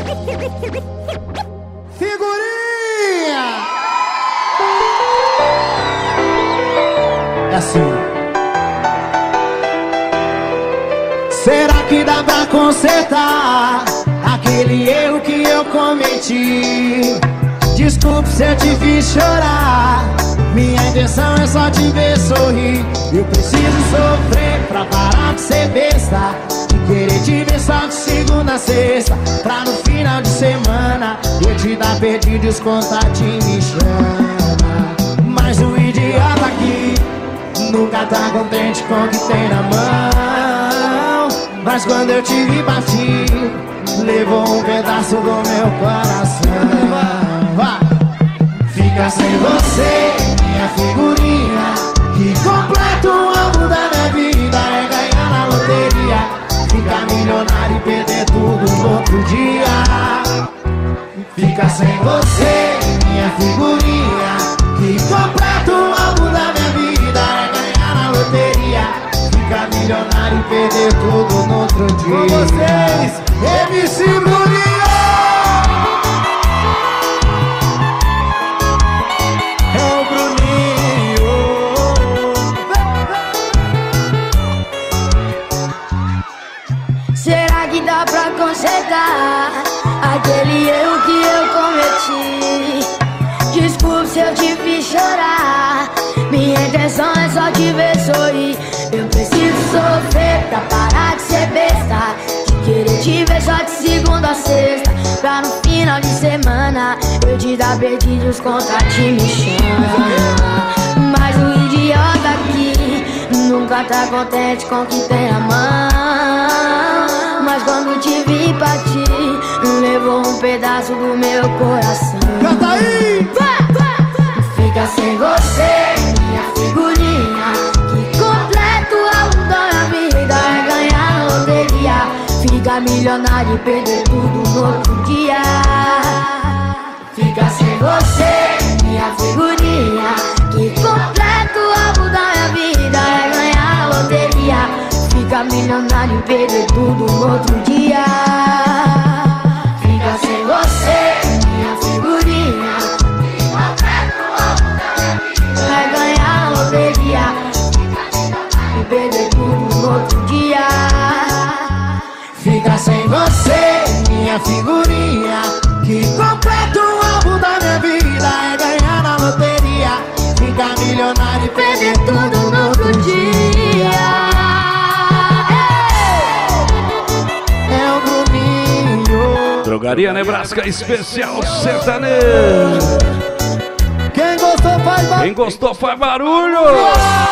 Figurinha! É assim. Será que dá pra consertar aquele erro que eu cometi? Desculpe se eu te fiz chorar. Minha intenção é só te ver sorrir. Eu preciso sofrer pra parar de ser besta, de querer te ver só de segunda a sexta, pra no final de semana eu te dar perdido e os contatinhos me chama. Mas o idiota aqui nunca tá contente com o que tem na mão. Mas quando eu te vi partir, levou um pedaço do meu coração. Fica sem você, minha figurinha, que completa o álbum da minha vida. É ganhar na loteria, ficar milionário e perder tudo no outro dia. Fica sem você, minha figurinha, que completa o álbum da minha vida. É ganhar na loteria, ficar milionário e perder tudo no outro dia. Com vocês, MC Bruninho! Dá pra consertar aquele erro que eu cometi. Desculpe se eu te fiz chorar. Minha intenção é só te ver sorrir. Eu preciso sofrer pra parar de ser besta, de querer te ver só de segunda a sexta, pra no final de semana eu te dar perdido e os contatinhos me chamam. Mas o idiota aqui nunca tá contente com o que tem na mão. Mas quando te vi partir, levou um pedaço do meu coração. Canta aí! Fica sem você, minha figurinha, que completa o álbum da minha vida. É ganhar na loteria, ficar milionário e perder tudo no outro dia. Fica sem você, minha figurinha, que completa o álbum da minha vida. É ganhar na loteria, ficar milionário e perder tudo no outro dia. Fica sem você, minha figurinha, que completa o álbum da minha vida. Vai ganhar a loteria, e perder tudo no outro dia. Fica sem você, minha figurinha, que completa o álbum da minha vida. É ganhar na loteria, ficar milionário e perder tudo no outro dia. Drogaria Nebraska Especial Sertanejo. Quem gostou faz barulho. Quem gostou faz barulho.